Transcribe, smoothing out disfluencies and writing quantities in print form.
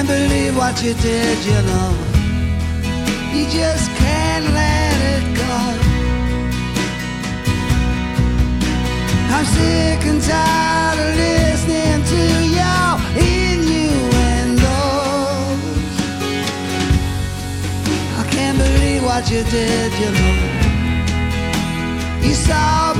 can't believe what you did, you know. You just can't let it go. I'm sick and tired of listening to your innuendos. I can't believe what you did, you know. You saw